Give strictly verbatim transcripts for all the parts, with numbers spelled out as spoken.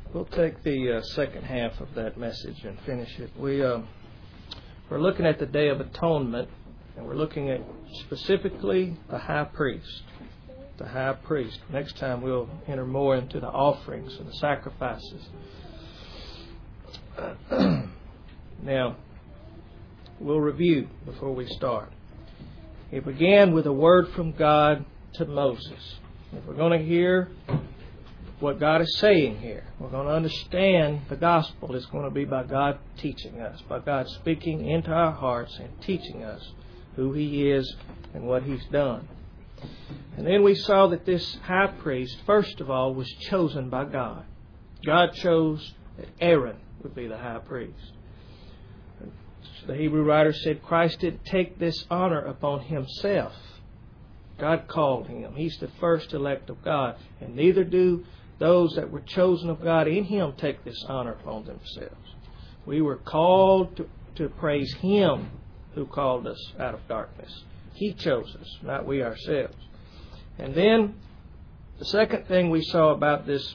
We'll take the uh, second half of that message and finish it. We, uh, we're looking at the Day of Atonement, and we're looking at specifically the high priest. The high priest. Next time we'll enter more into the offerings and the sacrifices. Now, we'll review before we start. It began with a word from God to Moses. If we're going to hear what God is saying here, we're going to understand the gospel, it's going to be by God teaching us, by God speaking into our hearts and teaching us who He is and what He's done. And then we saw that this high priest, first of all, was chosen by God. God chose that Aaron would be the high priest. The Hebrew writer said Christ didn't take this honor upon Himself. God called Him. He's the first elect of God. And neither do those that were chosen of God in Him take this honor upon themselves. We were called to, to praise Him who called us out of darkness. He chose us, not we ourselves. And then the second thing we saw about this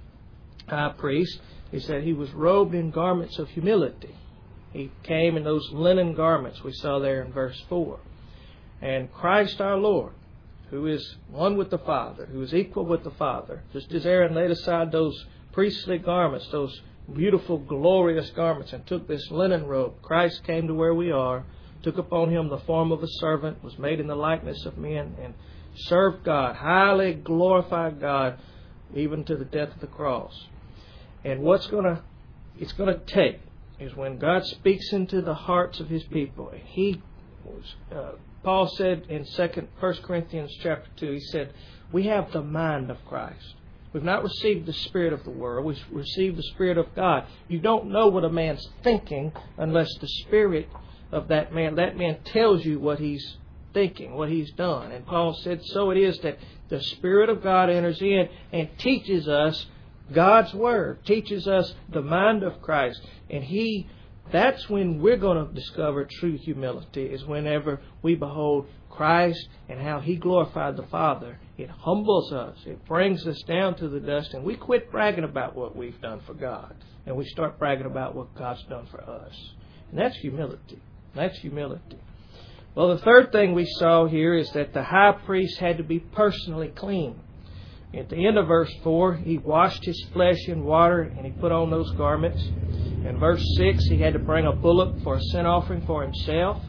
high priest is that he was robed in garments of humility. He came in those linen garments we saw there in verse four. And Christ our Lord, who is one with the Father, who is equal with the Father, just as Aaron laid aside those priestly garments, those beautiful, glorious garments, and took this linen robe, Christ came to where we are, took upon Him the form of a servant, was made in the likeness of men, and served God, highly glorified God, even to the death of the cross. And what's going to, it's going to take is when God speaks into the hearts of His people. And He was, uh, Paul said in second, First Corinthians chapter two, he said, we have the mind of Christ. We've not received the spirit of the world. We've received the Spirit of God. You don't know what a man's thinking unless the Spirit of that man, that man tells you what he's thinking, what he's done. And Paul said, so it is that the Spirit of God enters in and teaches us God's Word, teaches us the mind of Christ. And He, that's when we're going to discover true humility, is whenever we behold Christ and how He glorified the Father. It humbles us. It brings us down to the dust, and we quit bragging about what we've done for God, and we start bragging about what God's done for us. And that's humility. That's humility. Well, the third thing we saw here is that the high priest had to be personally clean. At the end of verse four, he washed his flesh in water and he put on those garments. In verse six, he had to bring a bullock for a sin offering for himself.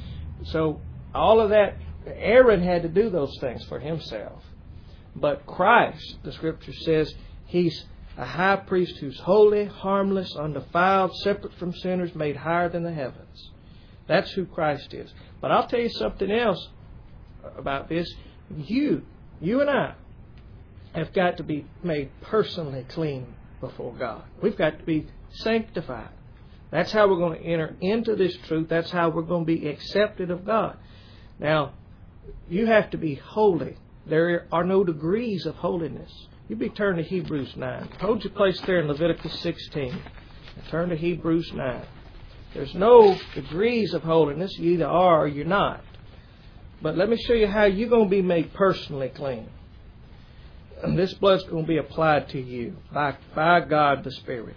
So all of that, Aaron had to do those things for himself. But Christ, the Scripture says, He's a high priest who's holy, harmless, undefiled, separate from sinners, made higher than the heavens. That's who Christ is. But I'll tell you something else about this. You, you and I, have got to be made personally clean before God. We've got to be sanctified. That's how we're going to enter into this truth. That's how we're going to be accepted of God. Now, you have to be holy. There are no degrees of holiness. You be turn to Hebrews nine. Hold your place there in Leviticus sixteen. And turn to Hebrews nine. There's no degrees of holiness. You either are or you're not. But let me show you how you're going to be made personally clean. And this blood's going to be applied to you by, by God the Spirit.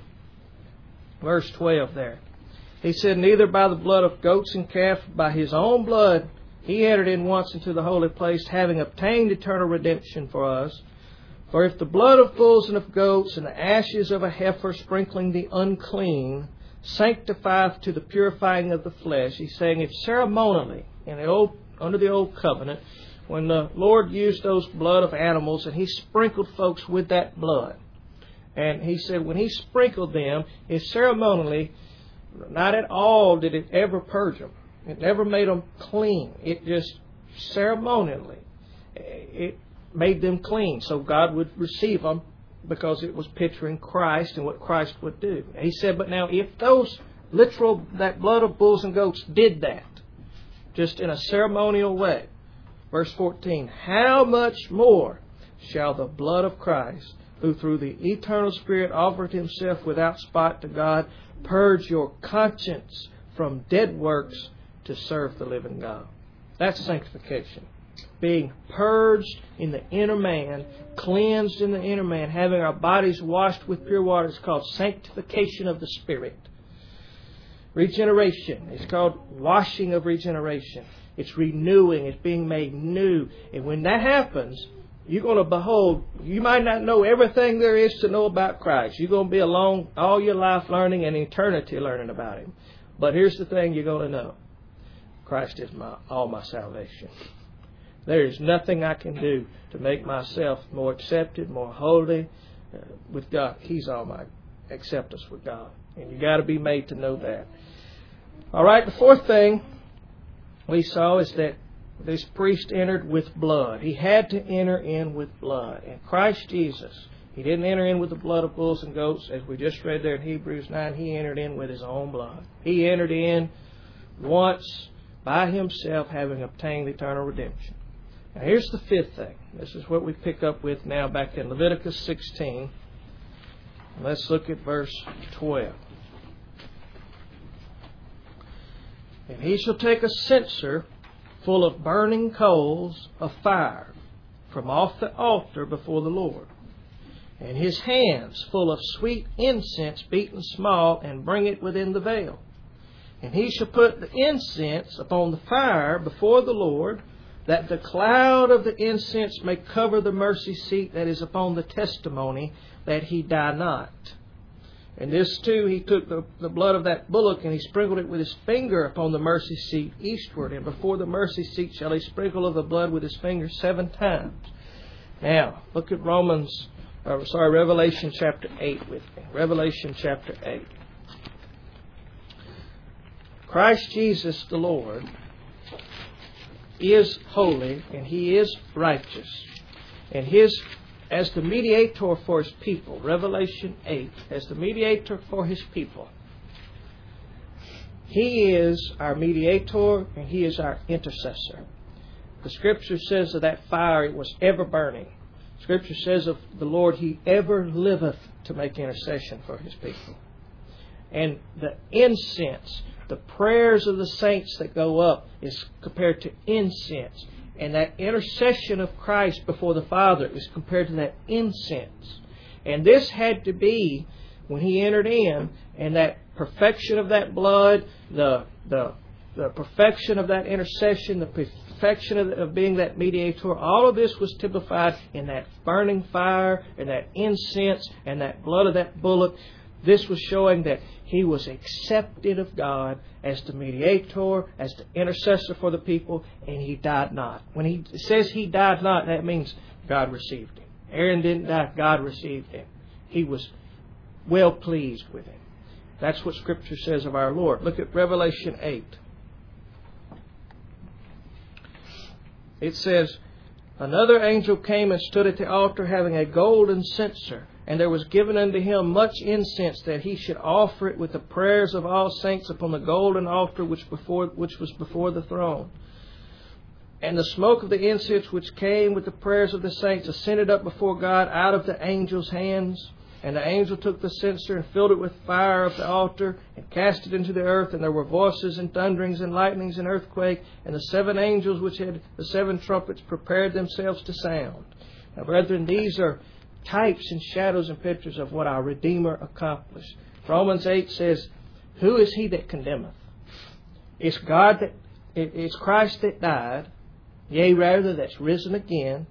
Verse twelve there. He said, neither by the blood of goats and calves, but by His own blood, He entered in once into the holy place, having obtained eternal redemption for us. For if the blood of bulls and of goats and the ashes of a heifer sprinkling the unclean sanctifieth to the purifying of the flesh, he's saying if ceremonially, in the old, under the old covenant, when the Lord used those blood of animals and He sprinkled folks with that blood, and He said when He sprinkled them, it ceremonially, not at all did it ever purge them. It never made them clean. It just ceremonially, it made them clean. So God would receive them because it was picturing Christ and what Christ would do. He said, but now if those literal, that blood of bulls and goats did that, just in a ceremonial way, verse fourteen, how much more shall the blood of Christ, who through the eternal Spirit offered Himself without spot to God, purge your conscience from dead works to serve the living God. That's sanctification. being purged in the inner man, cleansed in the inner man, having our bodies washed with pure water. It's called sanctification of the Spirit. Regeneration. It's called washing of regeneration. It's renewing. It's being made new. And when that happens, you're going to behold, you might not know everything there is to know about Christ. You're going to be alone all your life learning and eternity learning about Him. But here's the thing you're going to know. Christ is my all my salvation. There is nothing I can do to make myself more accepted, more holy uh, with God. He's all my acceptance with God. And you got to be made to know that. All right, the fourth thing we saw is that this priest entered with blood. He had to enter in with blood. And Christ Jesus, He didn't enter in with the blood of bulls and goats, as we just read there in Hebrews nine. He entered in with His own blood. He entered in once by Himself, having obtained eternal redemption. Now here's the fifth thing. This is what we pick up with now back in Leviticus sixteen. Let's look at verse twelve. And he shall take a censer full of burning coals of fire from off the altar before the Lord, and his hands full of sweet incense beaten small, and bring it within the veil. And he shall put the incense upon the fire before the Lord, that the cloud of the incense may cover the mercy seat that is upon the testimony, that he die not. And this too, he took the, the blood of that bullock, and he sprinkled it with his finger upon the mercy seat eastward. And before the mercy seat shall he sprinkle of the blood with his finger seven times. Now, look at Romans, or sorry, Revelation chapter eight with me. Revelation chapter eight. Christ Jesus the Lord is holy, and He is righteous. And His, as the mediator for His people, Revelation eight, as the mediator for His people, He is our mediator and He is our intercessor. The Scripture says of that fire, it was ever burning. Scripture says of the Lord, He ever liveth to make intercession for His people. And the incense, the prayers of the saints that go up, is compared to incense. And that intercession of Christ before the Father is compared to that incense. And this had to be when He entered in, and that perfection of that blood, the the, the perfection of that intercession, the perfection of, of being that mediator, all of this was typified in that burning fire and that incense and that blood of that bullock. This was showing that He was accepted of God as the mediator, as the intercessor for the people, and He died not. When He says He died not, that means God received Him. Aaron didn't die, God received Him. He was well pleased with Him. That's what Scripture says of our Lord. Look at Revelation eight. It says, another angel came and stood at the altar, having a golden censer. And there was given unto him much incense, that he should offer it with the prayers of all saints upon the golden altar which before which was before the throne. And the smoke of the incense which came with the prayers of the saints ascended up before God out of the angel's hands. And the angel took the censer and filled it with fire of the altar, and cast it into the earth. And there were voices and thunderings and lightnings and earthquake. And the seven angels which had the seven trumpets prepared themselves to sound. Now, brethren, these are types and shadows and pictures of what our Redeemer accomplished. Romans eight says, who is He that condemneth? It's God that, it's Christ that died, yea, rather, that's risen again,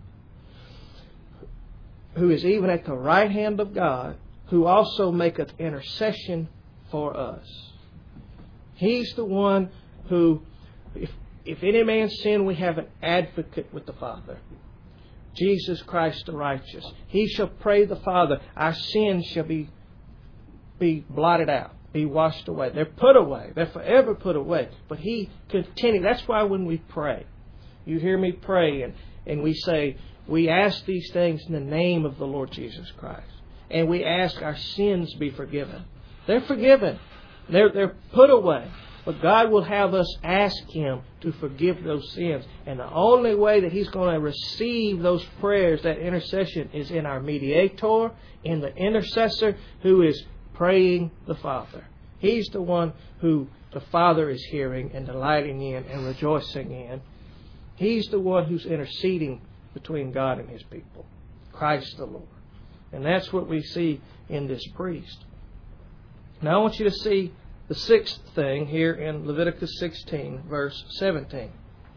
who is even at the right hand of God, who also maketh intercession for us. He's the one who, if, if any man sin, we have an advocate with the Father. Jesus Christ the righteous. He shall pray the Father. Our sins shall be, be blotted out, be washed away. They're put away. They're forever put away. But He continues. That's why when we pray, you hear me pray, and, and we say, we ask these things in the name of the Lord Jesus Christ. And we ask our sins be forgiven. They're forgiven. They're, they're put away. But God will have us ask Him to forgive those sins. And the only way that He's going to receive those prayers, that intercession, is in our mediator, in the intercessor who is praying the Father. He's the one who the Father is hearing and delighting in and rejoicing in. He's the one who's interceding between God and His people. Christ the Lord. And that's what we see in this priest. Now I want you to see the sixth thing here in Leviticus sixteen, verse seventeen.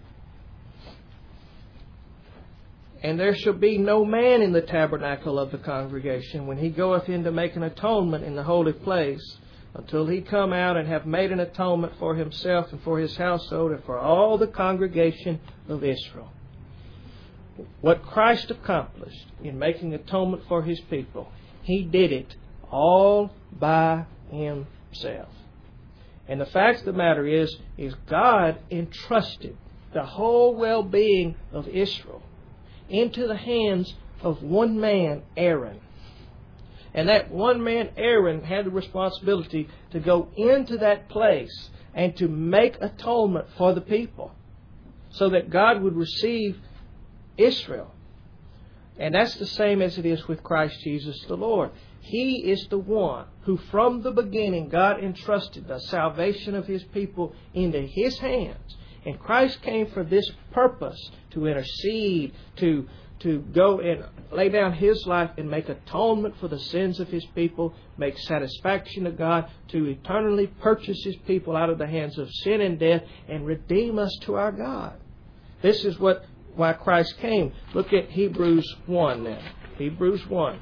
And there shall be no man in the tabernacle of the congregation when he goeth in to make an atonement in the holy place, until he come out and have made an atonement for himself and for his household and for all the congregation of Israel. What Christ accomplished in making atonement for His people, He did it all by Himself. And the fact of the matter is, is God entrusted the whole well-being of Israel into the hands of one man, Aaron. And that one man, Aaron, had the responsibility to go into that place and to make atonement for the people so that God would receive Israel. And that's the same as it is with Christ Jesus the Lord. He is the one who from the beginning God entrusted the salvation of His people into His hands. And Christ came for this purpose, to intercede, to, to go and lay down His life and make atonement for the sins of His people, make satisfaction to God, to eternally purchase His people out of the hands of sin and death and redeem us to our God. This is what why Christ came. Look at Hebrews one now. Hebrews one.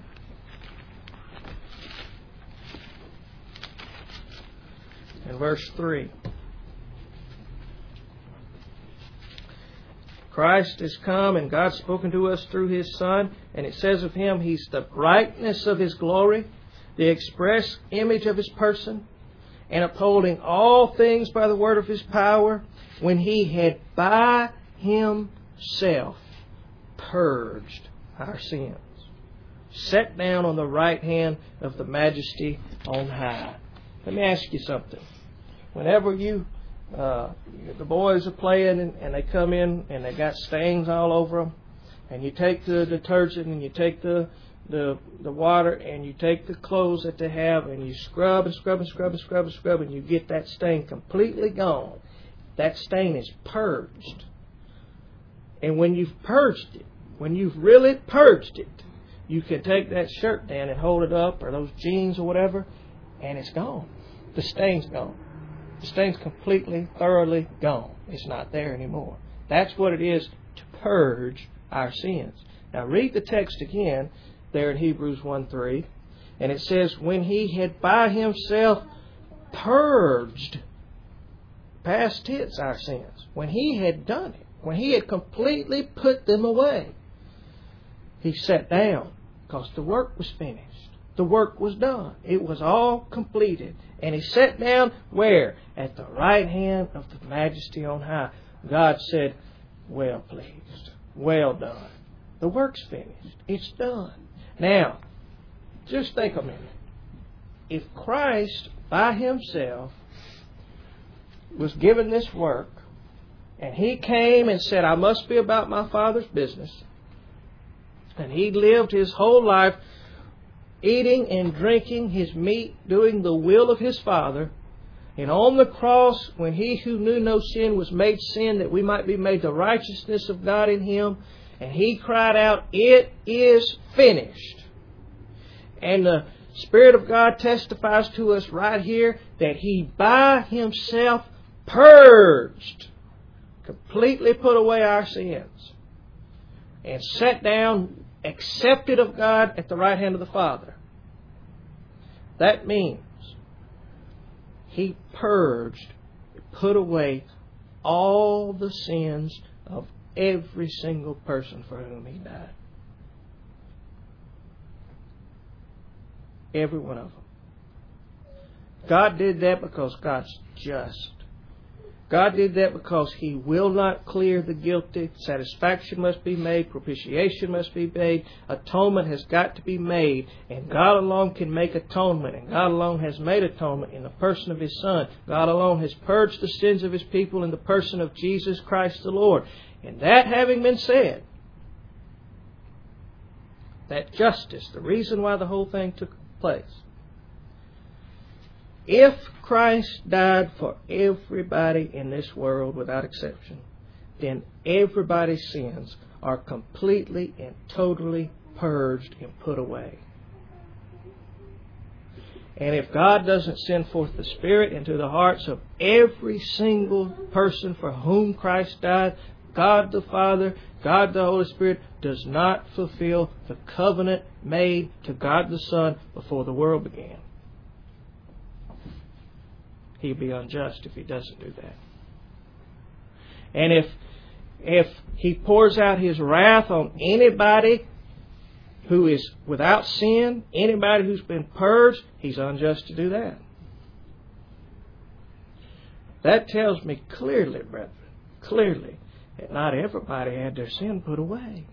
And verse three. Christ has come and God's spoken to us through His Son. And it says of Him, He's the brightness of His glory, the express image of His person, and upholding all things by the word of His power, when He had by Himself purged our sins, sat down on the right hand of the Majesty on high. Let me ask you something. Whenever you, uh, the boys are playing and, and they come in and they got stains all over them, and you take the detergent and you take the the the water and you take the clothes that they have and you scrub and scrub and scrub and scrub and scrub and you get that stain completely gone. That stain is purged. And when you've purged it, when you've really purged it, you can take that shirt down and hold it up, or those jeans or whatever, and it's gone. The stain's gone. The stain's completely, thoroughly gone. It's not there anymore. That's what it is to purge our sins. Now read the text again there in Hebrews one three. And it says, when He had by Himself purged, past tense, our sins. When He had done it. When He had completely put them away, He sat down because the work was finished. The work was done. It was all completed. And He sat down where? At the right hand of the Majesty on high. God said, well pleased. Well done. The work's finished. It's done. Now, just think a minute. If Christ by Himself was given this work, and He came and said, I must be about my Father's business. And He lived His whole life eating and drinking His meat, doing the will of His Father. And on the cross, when He who knew no sin was made sin, that we might be made the righteousness of God in Him. And He cried out, it is finished. And the Spirit of God testifies to us right here that He by Himself purged, completely put away our sins, and sat down, accepted of God at the right hand of the Father. That means He purged, put away all the sins of every single person for whom He died. Every one of them. God did that because God's just. God did that because He will not clear the guilty. Satisfaction must be made. Propitiation must be made. Atonement has got to be made. And God alone can make atonement. And God alone has made atonement in the person of His Son. God alone has purged the sins of His people in the person of Jesus Christ the Lord. And that having been said, that justice, the reason why the whole thing took place, if Christ died for everybody in this world without exception, then everybody's sins are completely and totally purged and put away. And if God doesn't send forth the Spirit into the hearts of every single person for whom Christ died, God the Father, God the Holy Spirit does not fulfill the covenant made to God the Son before the world began. He'd be unjust if He doesn't do that. And if if He pours out His wrath on anybody who is without sin, anybody who's been purged, He's unjust to do that. That tells me clearly, brethren, clearly, that not everybody had their sin put away.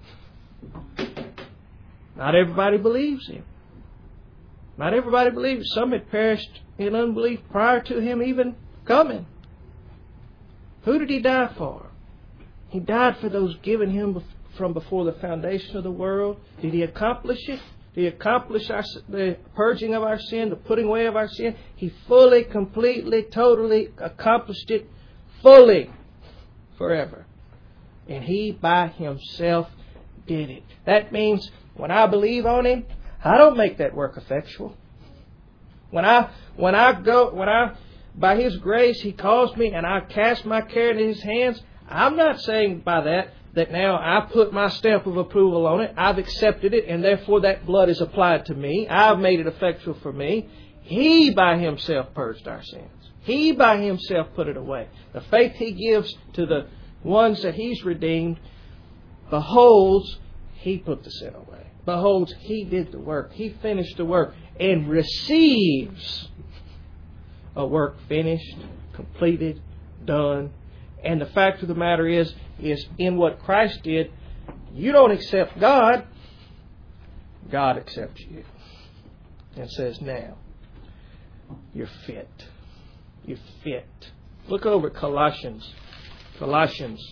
Not everybody believes Him. Not everybody believes. Some had perished in unbelief prior to Him even coming. Who did He die for? He died for those given Him from before the foundation of the world. Did He accomplish it? Did He accomplish our, the purging of our sin, the putting away of our sin? He fully, completely, totally accomplished it fully, forever. And He by Himself did it. That means when I believe on Him, I don't make that work effectual. When I when I go when I by His grace He calls me and I cast my care into His hands, I'm not saying by that that now I put my stamp of approval on it. I've accepted it, and therefore that blood is applied to me. I've made it effectual for me. He by Himself purged our sins. He by Himself put it away. The faith He gives to the ones that He's redeemed beholds He put the sin away. Beholds He did the work. He finished the work and receives a work finished, completed, done. And the fact of the matter is, is in what Christ did, you don't accept God. God accepts you. And says, now, you're fit. You're fit. Look over at Colossians. Colossians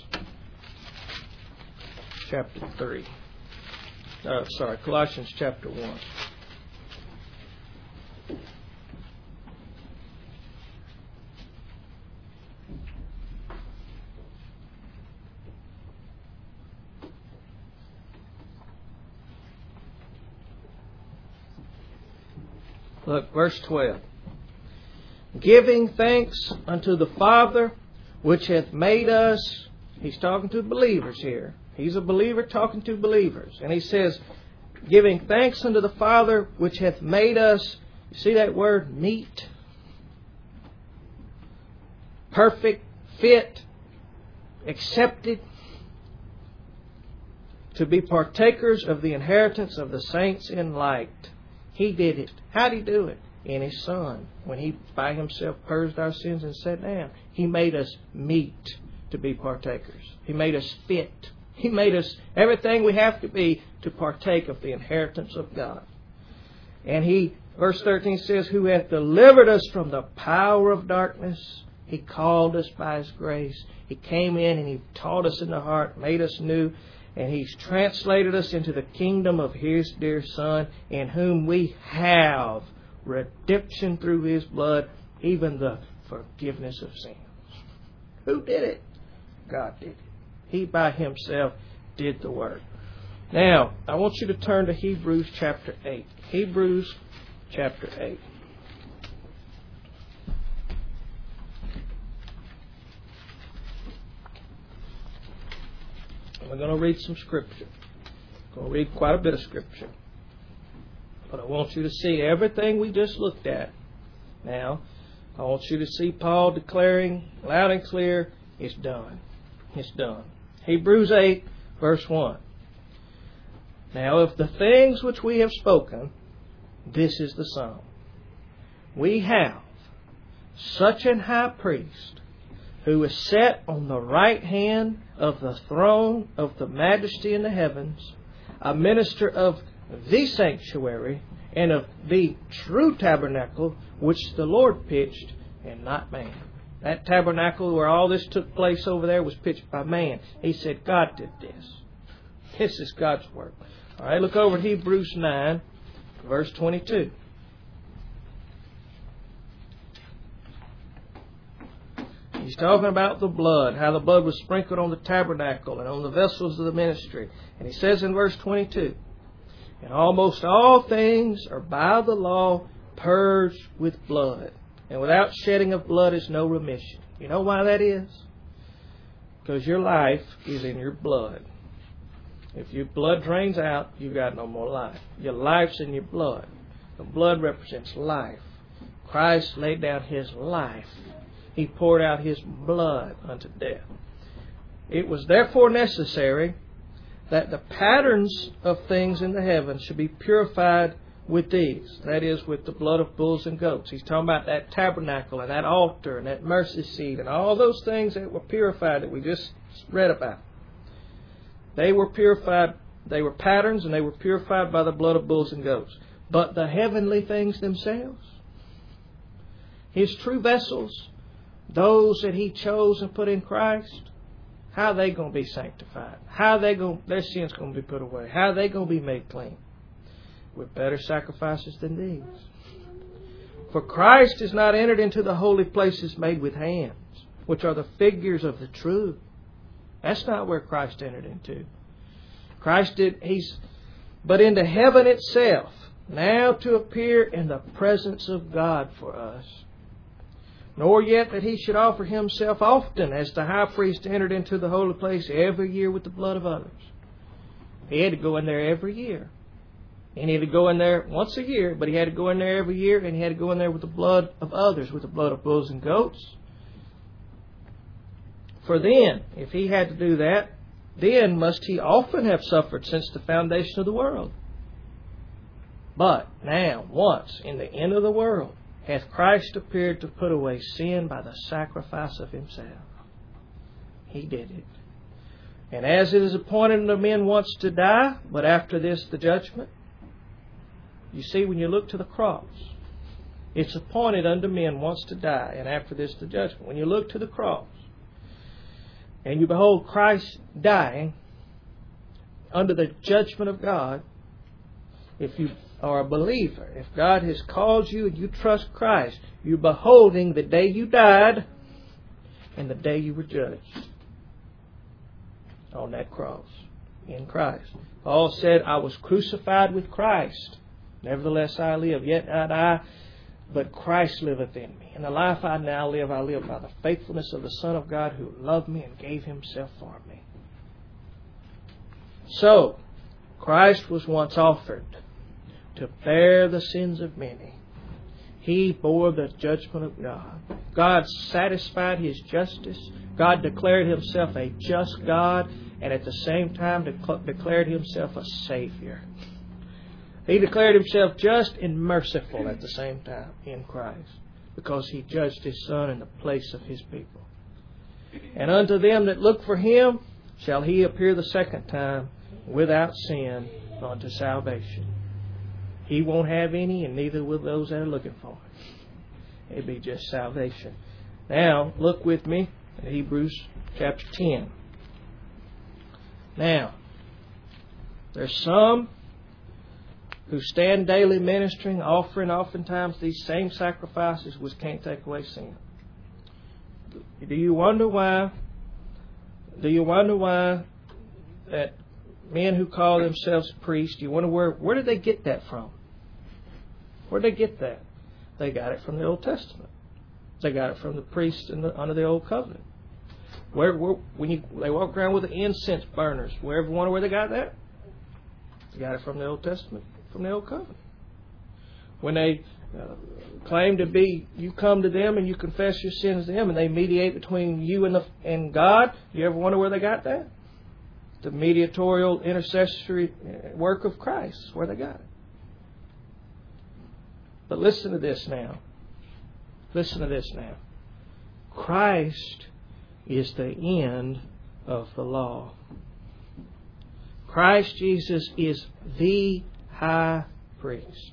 chapter three. Uh, sorry, Colossians chapter one. Look, verse twelve. Giving thanks unto the Father, which hath made us... He's talking to believers here. He's a believer talking to believers. And he says, giving thanks unto the Father, which hath made us... You see that word, meet? Perfect, fit, accepted. To be partakers of the inheritance of the saints in light. He did it. How did He do it? In His Son. When He by Himself purged our sins and sat down. He made us meet to be partakers. He made us fit. He made us everything we have to be to partake of the inheritance of God. And He, verse thirteen says, who hath delivered us from the power of darkness. He called us by His grace. He came in and He taught us in the heart, made us new. And He's translated us into the kingdom of His dear Son, in whom we have redemption through His blood, even the forgiveness of sins. Who did it? God did it. He by Himself did the work. Now, I want you to turn to Hebrews chapter eight. Hebrews chapter eight. We're going to read some Scripture. We're going to read quite a bit of Scripture. But I want you to see everything we just looked at. Now, I want you to see Paul declaring loud and clear, it's done. It's done. Hebrews eight, verse one. Now, of the things which we have spoken, this is the sum. We have such an high priest, who is set on the right hand of the throne of the majesty in the heavens, a minister of the sanctuary and of the true tabernacle which the Lord pitched and not man. That tabernacle where all this took place over there was pitched by man. He said, God did this. This is God's work. All right, look over at Hebrews nine, verse twenty-two. He's talking about the blood, how the blood was sprinkled on the tabernacle and on the vessels of the ministry. And he says in verse twenty-two, and almost all things are by the law purged with blood. And without shedding of blood is no remission. You know why that is? Because your life is in your blood. If your blood drains out, you've got no more life. Your life's in your blood. The blood represents life. Christ laid down His life. He poured out His blood unto death. It was therefore necessary that the patterns of things in the heavens should be purified with these. That is, with the blood of bulls and goats. He's talking about that tabernacle and that altar and that mercy seat and all those things that were purified that we just read about. They were purified, they were patterns, and they were purified by the blood of bulls and goats. But the heavenly things themselves, His true vessels, those that He chose and put in Christ, how are they going to be sanctified? How are they going, their sins going to be put away? How are they going to be made clean? With better sacrifices than these. For Christ is not entered into the holy places made with hands, which are the figures of the true. That's not where Christ entered into. Christ did, He's, but into heaven itself, now to appear in the presence of God for us. Nor yet that He should offer Himself often, as the high priest entered into the holy place every year with the blood of others. He had to go in there every year. And he had to go in there once a year, but he had to go in there every year, and he had to go in there with the blood of others, with the blood of bulls and goats. For then, if he had to do that, then must he often have suffered since the foundation of the world. But now, once, in the end of the world, hath Christ appeared to put away sin by the sacrifice of Himself. He did it. And as it is appointed unto men once to die, but after this the judgment. You see, when you look to the cross, it's appointed unto men once to die, and after this the judgment. When you look to the cross, and you behold Christ dying under the judgment of God, if you are a believer, if God has called you and you trust Christ, you're beholding the day you died and the day you were judged on that cross in Christ. Paul said, I was crucified with Christ. Nevertheless I live, yet not I, but Christ liveth in me. And the life I now live, I live by the faithfulness of the Son of God who loved me and gave Himself for me. So, Christ was once offered to bear the sins of many. He bore the judgment of God. God satisfied His justice. God declared Himself a just God, and at the same time declared Himself a Savior. He declared Himself just and merciful at the same time in Christ, because He judged His Son in the place of His people. And unto them that look for Him shall He appear the second time without sin unto salvation. He won't have any, and neither will those that are looking for Him. It'll be just salvation. Now, look with me at Hebrews chapter ten. Now, there's some who stand daily ministering, offering oftentimes these same sacrifices which can't take away sin. Do you wonder why? Do you wonder why that men who call themselves priests, do you wonder where where did they get that from? Where did they get that? They got it from the Old Testament. They got it from the priests in the, under the Old Covenant. Where, where when you they walk around with the incense burners, wherever wonder where they got that? They got it from the Old Testament, from the Old Covenant. When they uh, claim to be, you come to them and you confess your sins to them, and they mediate between you and the and God. You ever wonder where they got that? The mediatorial intercessory work of Christ is where they got it. But listen to this now. Listen to this now. Christ is the end of the law. Christ Jesus is the high priest.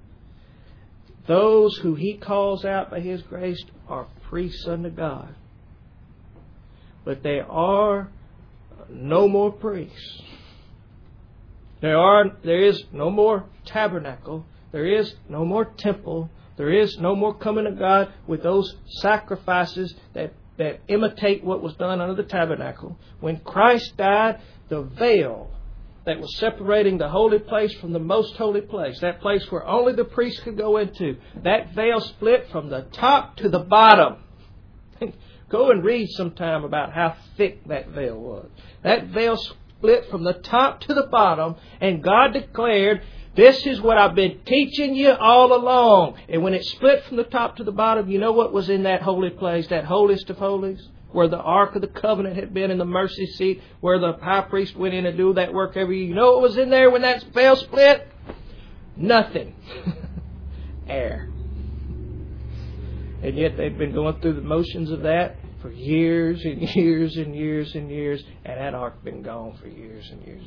Those who He calls out by His grace are priests unto God. But they are no more priests. There are there is no more tabernacle. There is no more temple. There is no more coming to God with those sacrifices that that imitate what was done under the tabernacle. When Christ died, the veil that was separating the holy place from the most holy place, that place where only the priest could go into, that veil split from the top to the bottom. Go and read sometime about how thick that veil was. That veil split from the top to the bottom, and God declared, this is what I've been teaching you all along. And when it split from the top to the bottom, you know what was in that holy place, that holiest of holies? Where the Ark of the Covenant had been in the mercy seat, where the high priest went in and do that work every year. You know what was in there when that veil split? Nothing. Air. And yet they'd been going through the motions of that for years and years and years and years, and that ark had been gone for years and years.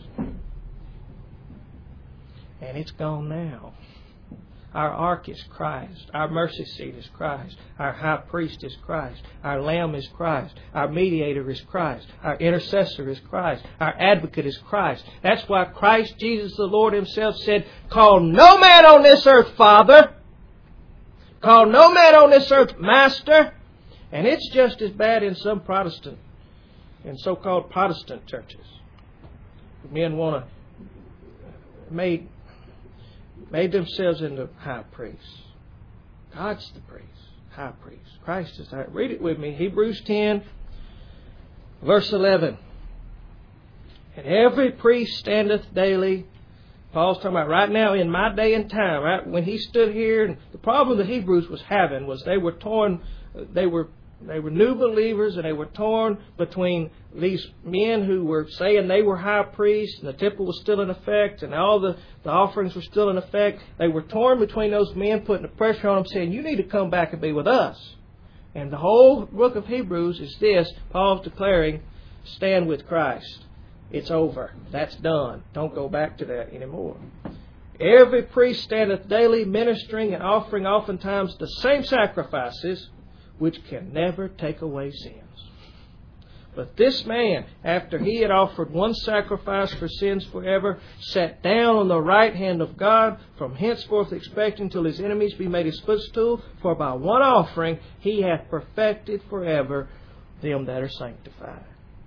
And it's gone now. Our ark is Christ. Our mercy seat is Christ. Our high priest is Christ. Our lamb is Christ. Our mediator is Christ. Our intercessor is Christ. Our advocate is Christ. That's why Christ Jesus the Lord Himself said, call no man on this earth Father. Call no man on this earth Master. And it's just as bad in some Protestant, in so-called Protestant churches. Men want to make made themselves into high priests. God's the priest, high priest. Christ is that. Read it with me. Hebrews ten, verse eleven. And every priest standeth daily. Paul's talking about right now in my day and time, right? When he stood here, and the problem the Hebrews was having was they were torn, they were They were new believers, and they were torn between these men who were saying they were high priests, and the temple was still in effect, and all the, the offerings were still in effect. They were torn between those men, putting the pressure on them, saying, you need to come back and be with us. And the whole book of Hebrews is this. Paul's declaring, stand with Christ. It's over. That's done. Don't go back to that anymore. Every priest standeth daily ministering and offering oftentimes the same sacrifices, which can never take away sins. But this man, after he had offered one sacrifice for sins forever, sat down on the right hand of God, from henceforth expecting till his enemies be made his footstool. For by one offering he hath perfected forever them that are sanctified.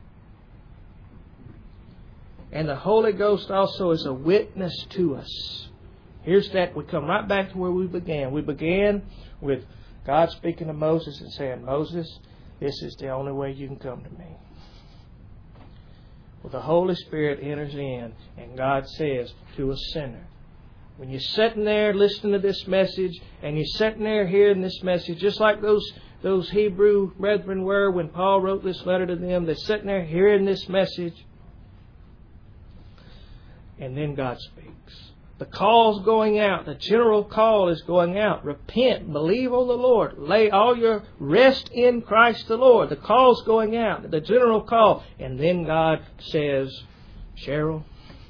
And the Holy Ghost also is a witness to us. Here's that. We come right back to where we began. We began with God speaking to Moses and saying, Moses, this is the only way you can come to me. Well, the Holy Spirit enters in, and God says to a sinner, when you're sitting there listening to this message, and you're sitting there hearing this message, just like those, those Hebrew brethren were when Paul wrote this letter to them, they're sitting there hearing this message, and then God speaks. The call's going out. The general call is going out. Repent. Believe on the Lord. Lay all your rest in Christ the Lord. The call's going out. The general call. And then God says, Cheryl,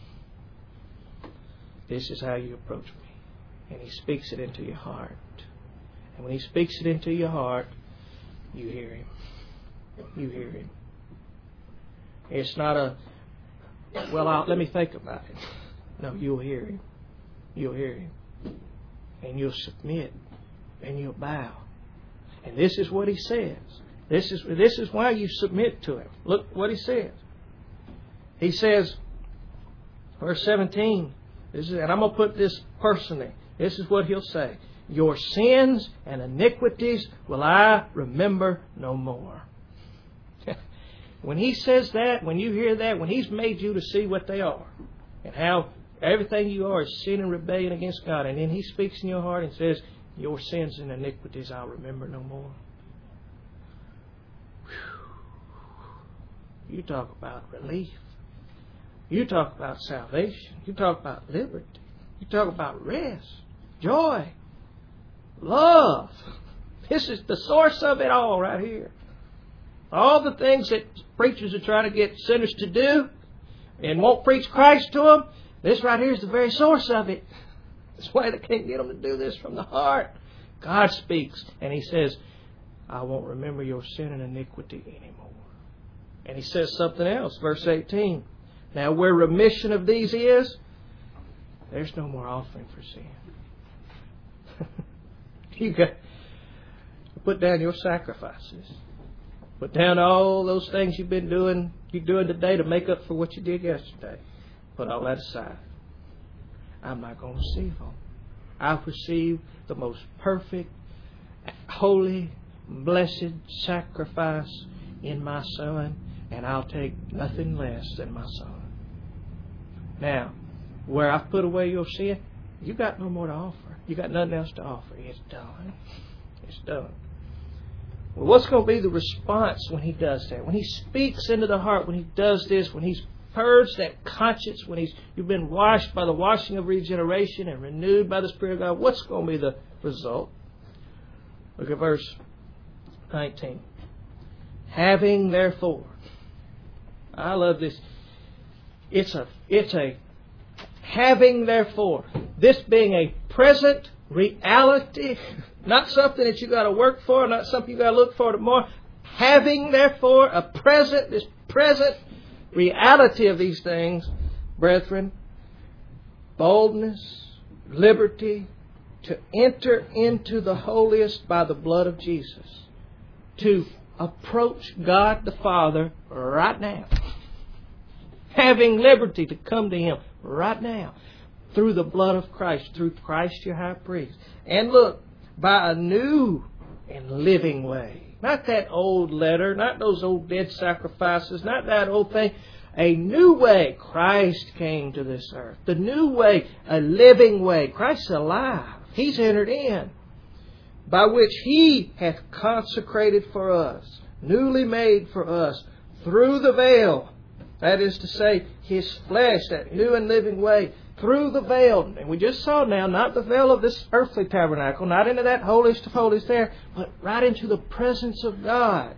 this is how you approach me. And He speaks it into your heart. And when He speaks it into your heart, you hear Him. You hear Him. It's not a, well, I'll, let me think about it. No, you'll hear Him. You'll hear Him. And you'll submit. And you'll bow. And this is what He says. This is, this is why you submit to Him. Look what He says. He says, verse seventeen, this is, and I'm going to put this personally. This is what He'll say. Your sins and iniquities will I remember no more. When He says that, when you hear that, when He's made you to see what they are, and how everything you are is sin and rebellion against God. And then He speaks in your heart and says, your sins and iniquities I'll remember no more. Whew. You talk about relief. You talk about salvation. You talk about liberty. You talk about rest, joy, love. This is the source of it all right here. All the things that preachers are trying to get sinners to do and won't preach Christ to them, this right here is the very source of it. That's why they can't get them to do this from the heart. God speaks and He says, I won't remember your sin and iniquity anymore. And He says something else, verse eighteen. Now where remission of these is, there's no more offering for sin. You got to put down your sacrifices. Put down all those things you've been doing, you're doing today to make up for what you did yesterday. Put all that aside. I'm not going to receive them. I've received the most perfect, holy, blessed sacrifice in my Son, and I'll take nothing less than my Son. Now, where I've put away your sin, you got no more to offer. You got nothing else to offer. It's done. It's done. Well, what's going to be the response when He does that? When He speaks into the heart, when He does this, when He's purged that conscience, when He's you've been washed by the washing of regeneration and renewed by the Spirit of God, what's going to be the result? Look at verse nineteen. Having therefore, I love this. It's a it's a having therefore. This being a present reality, not something that you got to work for, not something you got to look for tomorrow. Having therefore a present, this present reality of these things, brethren, boldness, liberty, to enter into the holiest by the blood of Jesus, to approach God the Father right now, having liberty to come to Him right now, through the blood of Christ, through Christ your high priest. And look, by a new and living way. Not that old letter, not those old dead sacrifices, not that old thing. A new way. Christ came to this earth. The new way, a living way. Christ's alive. He's entered in. By which He hath consecrated for us, newly made for us, through the veil. That is to say, His flesh, that new and living way, through the veil. And we just saw now, not the veil of this earthly tabernacle, not into that holiest of holies there, but right into the presence of God.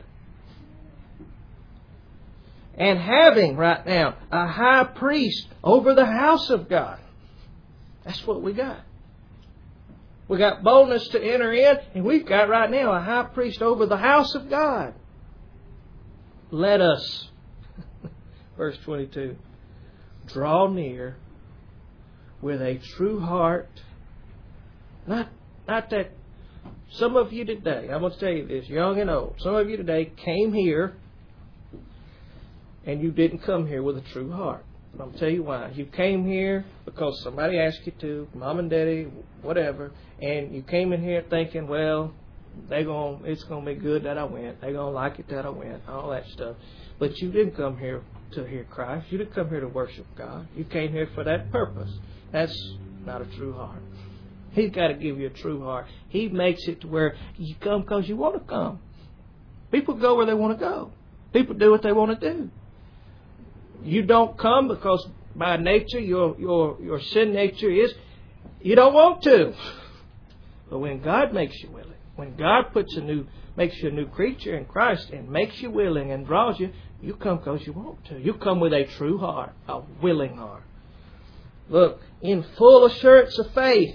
And having right now a high priest over the house of God. That's what we got. We got boldness to enter in, and we've got right now a high priest over the house of God. Let us, verse twenty-two, draw near with a true heart. Not, not that some of you today, I'm going to tell you this, young and old, some of you today came here and you didn't come here with a true heart. I'll tell you why. You came here because somebody asked you to, mom and daddy, whatever, and you came in here thinking, well, they going it's going to be good that I went. They're going to like it that I went, all that stuff. But you didn't come here to hear Christ. You didn't come here to worship God. You came here for that purpose. That's not a true heart. He's got to give you a true heart. He makes it to where you come because you want to come. People go where they want to go. People do what they want to do. You don't come because by nature, your your your sin nature is you don't want to. But when God makes you willing, when God puts a new makes you a new creature in Christ and makes you willing and draws you, you come because you want to. You come with a true heart, a willing heart. Look, in full assurance of faith.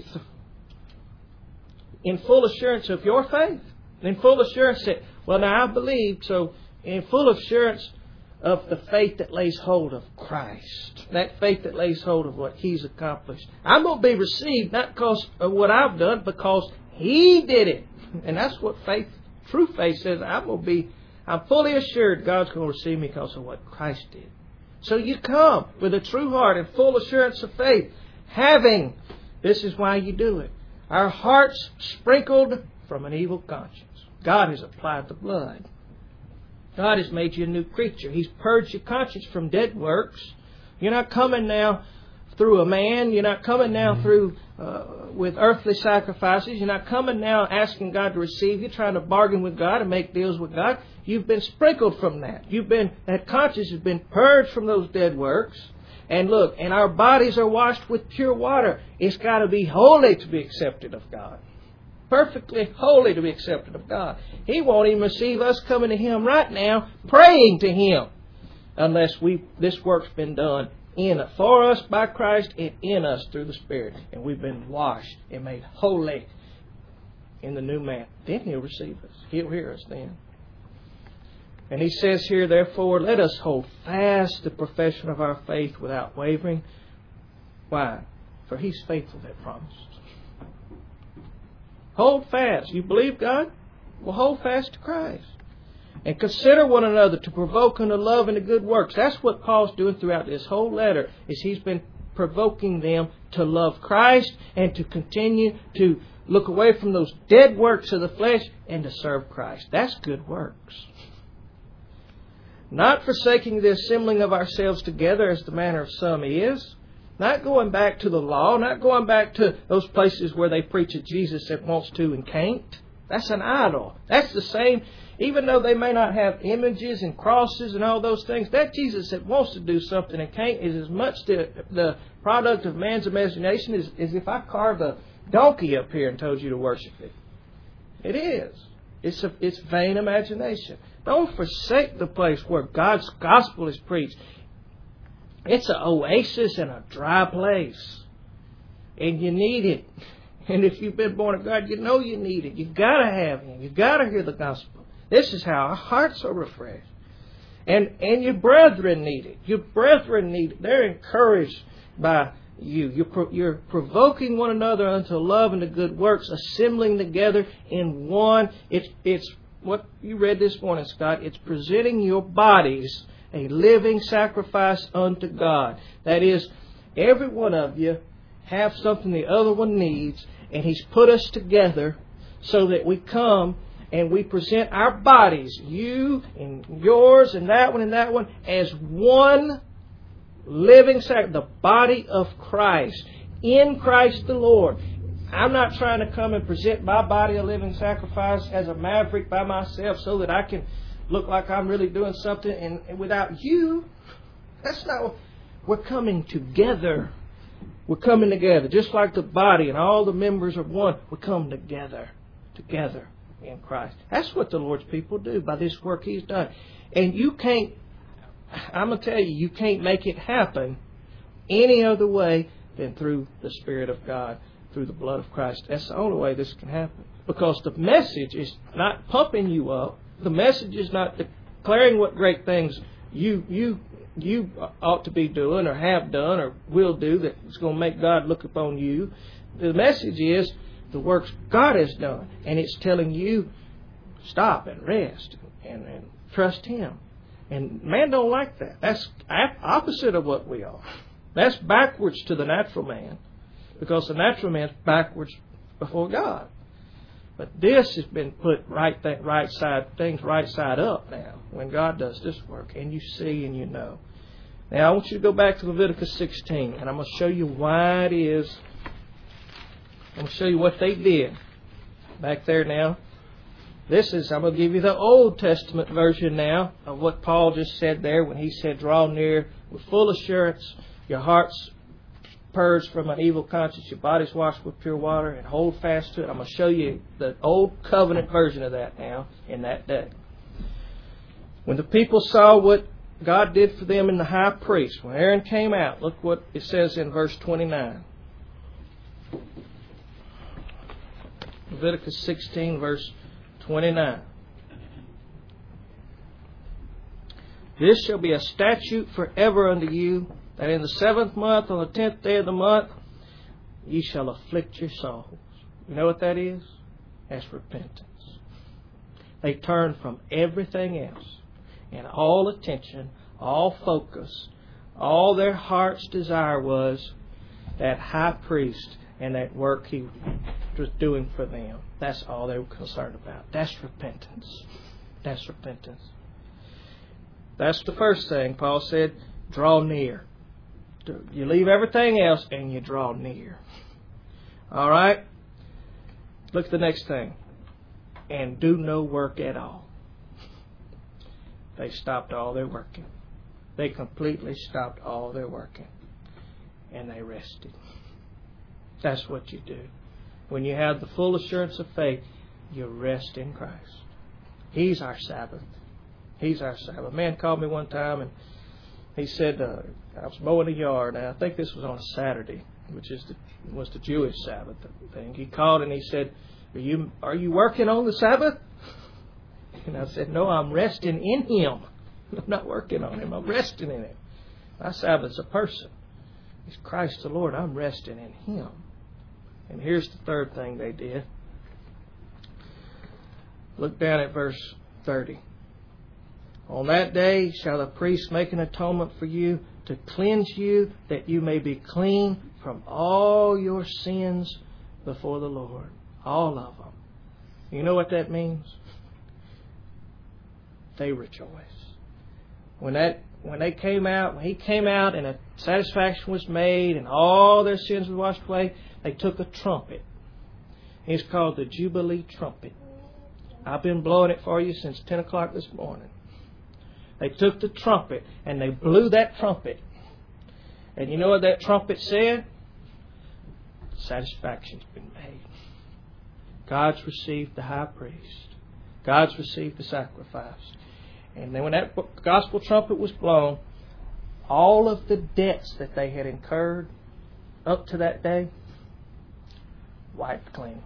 In full assurance of your faith. In full assurance that, well, now I believe, so in full assurance of the faith that lays hold of Christ. That faith that lays hold of what He's accomplished. I'm going to be received not because of what I've done, because He did it. And that's what faith, true faith says. I'm going to be, I'm fully assured God's going to receive me because of what Christ did. So you come with a true heart and full assurance of faith, having, this is why you do it, our hearts sprinkled from an evil conscience. God has applied the blood. God has made you a new creature. He's purged your conscience from dead works. You're not coming now through a man. You're not coming now through uh, with earthly sacrifices. You're not coming now asking God to receive you, trying to bargain with God and make deals with God. You've been sprinkled from that. You've been that conscience has been purged from those dead works. And look, and our bodies are washed with pure water. It's got to be holy to be accepted of God. Perfectly holy to be accepted of God. He won't even receive us coming to Him right now, praying to Him, unless we this work's been done in for us by Christ and in us through the Spirit, and we've been washed and made holy in the new man. Then He'll receive us. He'll hear us then. And He says here, therefore, let us hold fast the profession of our faith without wavering. Why? For He's faithful that promised. Hold fast. You believe God? Well, hold fast to Christ. And consider one another to provoke unto love and to good works. That's what Paul's doing throughout this whole letter, is he's been provoking them to love Christ and to continue to look away from those dead works of the flesh and to serve Christ. That's good works. Not forsaking the assembling of ourselves together as the manner of some is. Not going back to the law. Not going back to those places where they preach a Jesus that wants to and can't. That's an idol. That's the same. Even though they may not have images and crosses and all those things, that Jesus that wants to do something and can't is as much the, the product of man's imagination as, as if I carved a donkey up here and told you to worship it. It is. It's a, it's vain imagination. Don't forsake the place where God's gospel is preached. It's an oasis in a dry place. And you need it. And if you've been born of God, you know you need it. You've got to have Him. You've got to hear the gospel. This is how our hearts are refreshed. And and your brethren need it. Your brethren need it. They're encouraged by you. You're, pro, you're provoking one another unto love and to good works, assembling together in one. It's, it's what you read this morning, Scott. It's presenting your bodies a living sacrifice unto God. That is, every one of you have something the other one needs, and He's put us together so that we come and we present our bodies, you and yours and that one and that one, as one living sacrifice, the body of Christ, in Christ the Lord. I'm not trying to come and present my body a living sacrifice as a maverick by myself so that I can look like I'm really doing something, and, and without you, that's not what we're coming together. We're coming together, just like the body and all the members are one. We come together, together in Christ. That's what the Lord's people do by this work He's done. And you can't, I'm going to tell you, you can't make it happen any other way than through the Spirit of God, through the blood of Christ. That's the only way this can happen. Because the message is not pumping you up. The message is not declaring what great things you you you ought to be doing or have done or will do that's going to make God look upon you. The message is the works God has done. And it's telling you, stop and rest and, and trust Him. And man don't like that. That's opposite of what we are. That's backwards to the natural man. Because the natural man's backwards before God. But this has been put right th- right side things right side up now when God does this work. And you see and you know. Now I want you to go back to Leviticus sixteen, and I'm going to show you why it is. I'm going to show you what they did. Back there now. This is, I'm going to give you the Old Testament version now of what Paul just said there when he said, draw near with full assurance, your hearts purged from an evil conscience, your bodies washed with pure water, and hold fast to it. I'm going to show you the Old Covenant version of that now in that day. When the people saw what God did for them in the high priest, when Aaron came out, look what it says in verse twenty-nine. Leviticus sixteen, verse twenty-nine. This shall be a statute forever unto you, that in the seventh month, on the tenth day of the month, ye shall afflict your souls. You know what that is? That's repentance. They turned from everything else, and all attention, all focus, all their heart's desire was that high priest and that work he was doing for them. That's all they were concerned about. That's repentance. That's repentance. That's the first thing. Paul said, draw near. You leave everything else and you draw near. All right? Look at the next thing. And do no work at all. They stopped all their working. They completely stopped all their working. And they rested. That's what you do. When you have the full assurance of faith, you rest in Christ. He's our Sabbath. He's our Sabbath. A man called me one time and he said, uh, I was mowing the yard, and I think this was on a Saturday, which is the, was the Jewish Sabbath thing. He called and he said, are you, are you working on the Sabbath? And I said, no, I'm resting in Him. I'm not working on Him. I'm resting in Him. My Sabbath's a person. He's Christ the Lord. I'm resting in Him. And here's the third thing they did. Look down at verse thirty. On that day shall the priest make an atonement for you to cleanse you, that you may be clean from all your sins before the Lord. All of them. You know what that means? They rejoice. When that when they came out, when he came out and a satisfaction was made and all their sins were washed away, they took a trumpet. It's called the Jubilee trumpet. I've been blowing it for you since ten o'clock this morning. They took the trumpet and they blew that trumpet. And you know what that trumpet said? Satisfaction's been made. God's received the high priest. God's received the sacrifice. And then when that gospel trumpet was blown, all of the debts that they had incurred up to that day, wiped clean.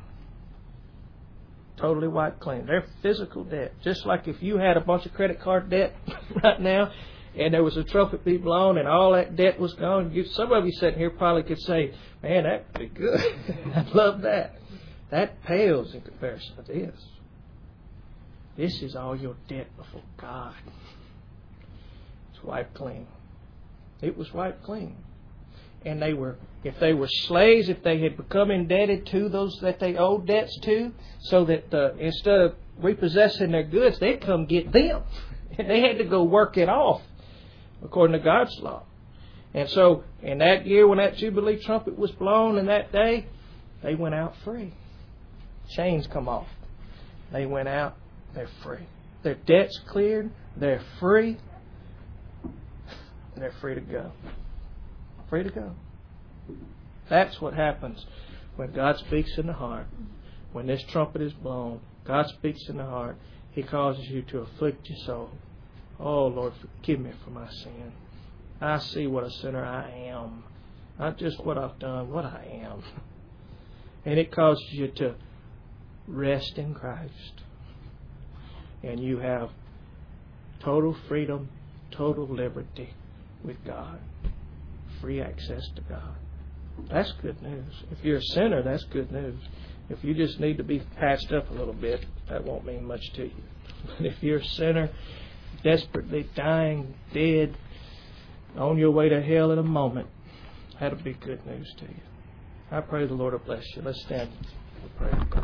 Totally wiped clean. Their physical debt. Just like if you had a bunch of credit card debt right now, and there was a trumpet be blown and all that debt was gone, you, some of you sitting here probably could say, man, that would be good. I'd love that. That pales in comparison to this. This is all your debt before God. It's wiped clean. It was wiped clean. And they were, if they were slaves, if they had become indebted to those that they owed debts to, so that uh, instead of repossessing their goods, they'd come get them. And they had to go work it off according to God's law. And so, in that year when that Jubilee trumpet was blown, in that day, they went out free. Chains come off. They went out, they're free. Their debt's cleared, they're free, and they're free to go. Free to go. That's what happens when God speaks in the heart. When this trumpet is blown, God speaks in the heart. He causes you to afflict your soul. Oh, Lord, forgive me for my sin. I see what a sinner I am. Not just what I've done, what I am. And it causes you to rest in Christ. And you have total freedom, total liberty with God. Free access to God. That's good news. If you're a sinner, that's good news. If you just need to be patched up a little bit, that won't mean much to you. But if you're a sinner, desperately dying, dead, on your way to hell in a moment, that'll be good news to you. I pray the Lord will bless you. Let's stand and pray.